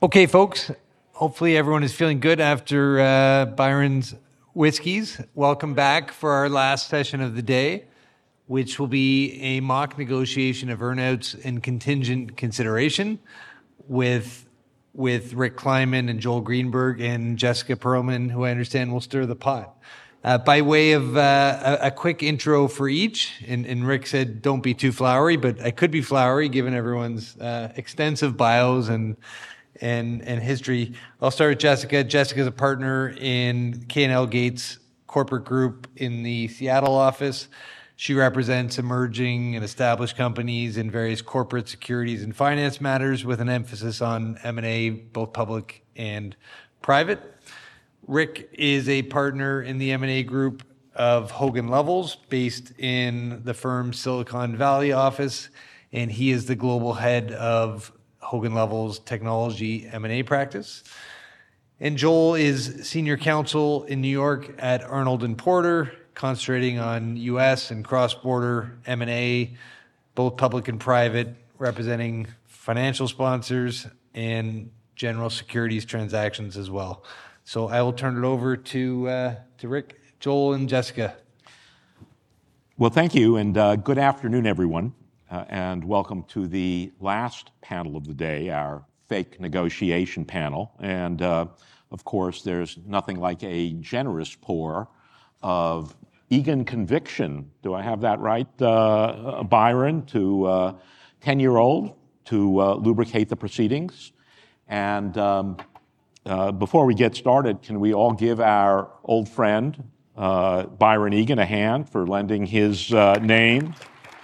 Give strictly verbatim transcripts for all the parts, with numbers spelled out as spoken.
Okay, folks, hopefully everyone is feeling good after uh, Byron's whiskeys. Welcome back for our last session of the day, which will be a mock negotiation of earnouts and contingent consideration with with Rick Kleiman and Joel Greenberg and Jessica Perlman, who I understand will stir the pot. Uh, by way of uh, a, a quick intro for each, and, and Rick said don't be too flowery, but I could be flowery given everyone's uh, extensive bios and and and history. I'll start with Jessica. Jessica's a partner in K and L Gates corporate group in the Seattle office. She represents emerging and established companies in various corporate securities and finance matters with an emphasis on M and A, both public and private. Rick is a partner in the M and A group of Hogan Lovells, based in the firm's Silicon Valley office, and he is the global head of Hogan Lovells technology M and A practice. And Joel is senior counsel in New York at Arnold and Porter, concentrating on U S and cross-border M and A, both public and private, representing financial sponsors and general securities transactions as well. So I will turn it over to uh, to Rick, Joel, and Jessica. Well, thank you, and uh, good afternoon, everyone. Uh, and welcome to the last panel of the day, our fake negotiation panel. And uh, of course, there's nothing like a generous pour of Egan conviction. Do I have that right, uh, Byron? To uh, ten-year-old to uh, lubricate the proceedings. And um, uh, before we get started, can we all give our old friend uh, Byron Egan a hand for lending his uh, name?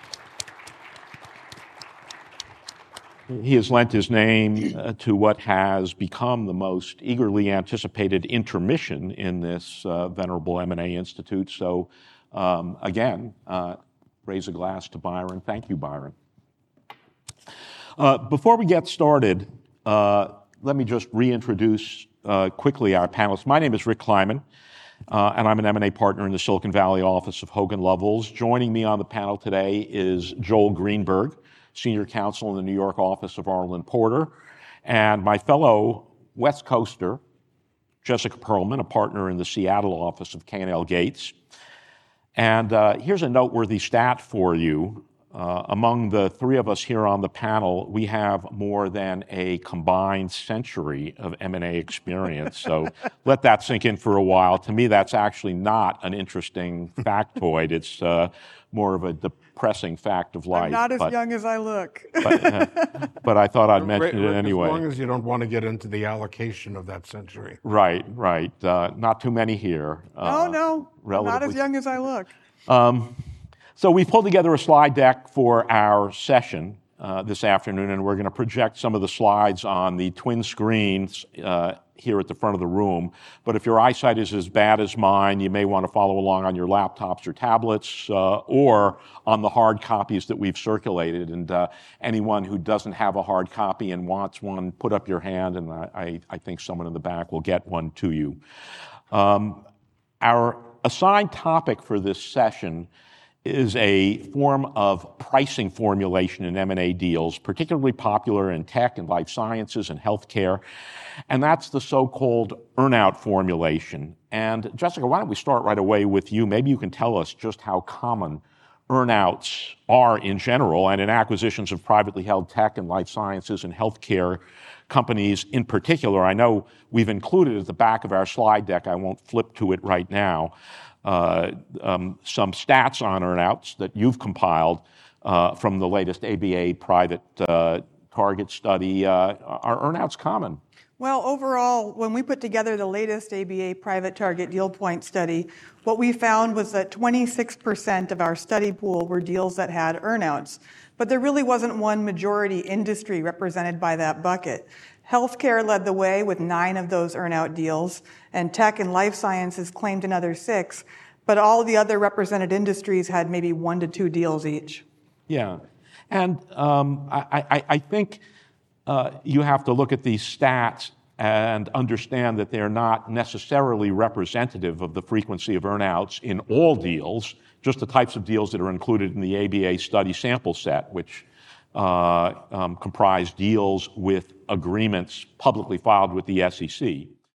He has lent his name uh, to what has become the most eagerly anticipated intermission in this uh, venerable M and A Institute. So, um, again, uh, raise a glass to Byron. Thank you, Byron. Uh, before we get started, uh, let me just reintroduce uh, quickly our panelists. My name is Rick Kleiman, uh, and I'm an M and A partner in the Silicon Valley office of Hogan Lovells. Joining me on the panel today is Joel Greenberg, senior counsel in the New York office of Arnold and Porter, and my fellow West Coaster, Jessica Perlman, a partner in the Seattle office of K and L Gates. And uh, here's a noteworthy stat for you. Uh, among the three of us here on the panel, we have more than a combined century of M and A experience. So let that sink in for a while. To me, that's actually not an interesting factoid. It's uh, more of a depressing fact of life. I'm not as but, young as I look. but, uh, but I thought I'd mention it anyway. As long as you don't want to get into the allocation of that century. Right, right. Uh, not too many here. Uh, oh, no. I'm not as young as I look. Um, so we pulled together a slide deck for our session uh, this afternoon, and we're going to project some of the slides on the twin screens uh, here at the front of the room. But if your eyesight is as bad as mine, you may want to follow along on your laptops or tablets uh, or on the hard copies that we've circulated. And uh, anyone who doesn't have a hard copy and wants one, put up your hand, and I, I think someone in the back will get one to you. Um, our assigned topic for this session is a form of pricing formulation in M and A deals, particularly popular in tech and life sciences and healthcare, and that's the so-called earnout formulation. And Jessica, why don't we start right away with you? Maybe you can tell us just how common earnouts are in general and in acquisitions of privately held tech and life sciences and healthcare companies in particular. I know we've included at the back of our slide deck, I won't flip to it right now, Uh, um, some stats on earnouts that you've compiled uh, from the latest A B A private uh, target study. Uh, are earnouts common? Well, overall, when we put together the latest A B A private target deal point study, what we found was that twenty-six percent of our study pool were deals that had earnouts. But there really wasn't one majority industry represented by that bucket. Healthcare led the way with nine of those earnout deals, and tech and life sciences claimed another six, but all the other represented industries had maybe one to two deals each. Yeah, and um, I, I, I think uh, you have to look at these stats and understand that they're not necessarily representative of the frequency of earnouts in all deals, just the types of deals that are included in the A B A study sample set, which uh, um, comprise deals with agreements publicly filed with the S E C.